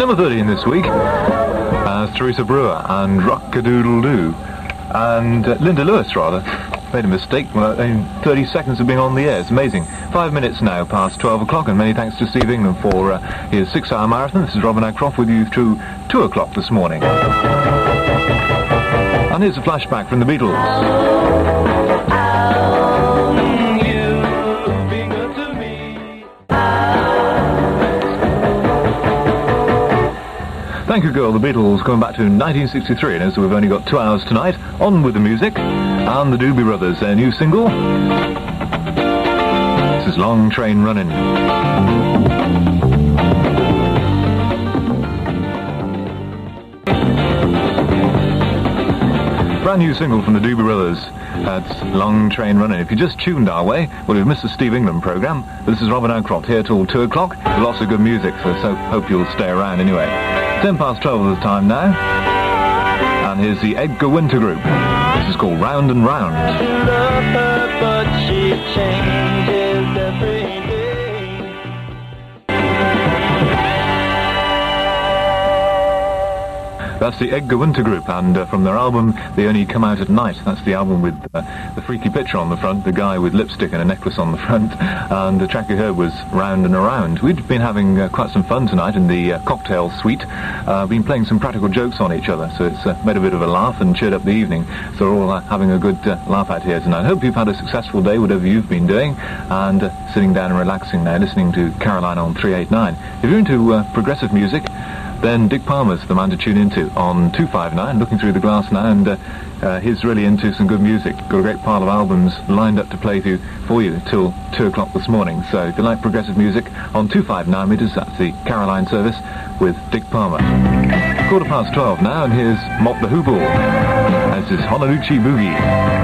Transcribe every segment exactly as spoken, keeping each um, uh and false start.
Number thirteen this week, uh, Teresa Brewer and Rock-a-Doodle-Doo. And uh, Linda Lewis, rather, made a mistake well, in thirty seconds of being on the air. It's amazing. Five minutes now past twelve o'clock, and many thanks to Steve England for uh, his six-hour marathon. This is Robin Ackroft with you through two o'clock this morning. And here's a flashback from the Beatles. Thank You Girl, the Beatles, going back to nineteen sixty-three, and as we've only got two hours tonight, on with the music, and the Doobie Brothers, their new single. This is Long Train Running. Brand new single from the Doobie Brothers. That's Long Train Running. If you just tuned our way, well, you've missed the Steve England programme. This is Robin Ackroft here till two o'clock. Lots of good music, so, so hope you'll stay around anyway. ten past twelve is the time now. And here's the Edgar Winter Group. This is called Round and Round. I love her, but she changes every day. That's the Edgar Winter Group, and uh, from their album They Only Come Out at Night. That's the album with uh, the freaky picture on the front, the guy with lipstick and a necklace on the front, and the track you heard was Round and Around. We'd been having uh, quite some fun tonight in the uh, cocktail suite, uh, been playing some practical jokes on each other, so it's uh, made a bit of a laugh and cheered up the evening. So we're all uh, having a good uh, laugh out here tonight. Hope you've had a successful day, whatever you've been doing, and uh, sitting down and relaxing now, listening to Caroline on three eighty-nine. If you're into uh, progressive music, then Dick Palmer's the man to tune into on two fifty-nine, looking through the glass now, and uh, uh, he's really into some good music. Got a great pile of albums lined up to play through for you till two o'clock this morning. So if you like progressive music, on two fifty-nine meters, that's the Caroline service with Dick Palmer. Quarter past twelve now, and here's Mop the Hoople. This is Honolulu Boogie.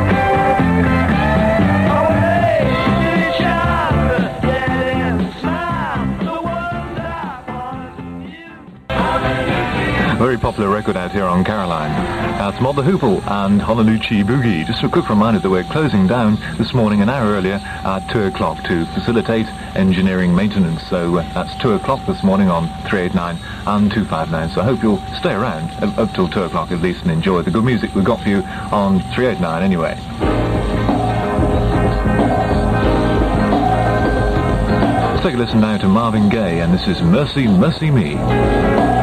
Very popular record out here on Caroline. That's Mod the Hoople and Honolulu Boogie. Just a quick reminder that we're closing down this morning an hour earlier at two o'clock to facilitate engineering maintenance. So uh, that's two o'clock this morning on three eighty-nine and two fifty-nine. So I hope you'll stay around up, up till two o'clock at least and enjoy the good music we've got for you on three eighty-nine anyway. Let's take a listen now to Marvin Gaye, and this is Mercy, Mercy Me.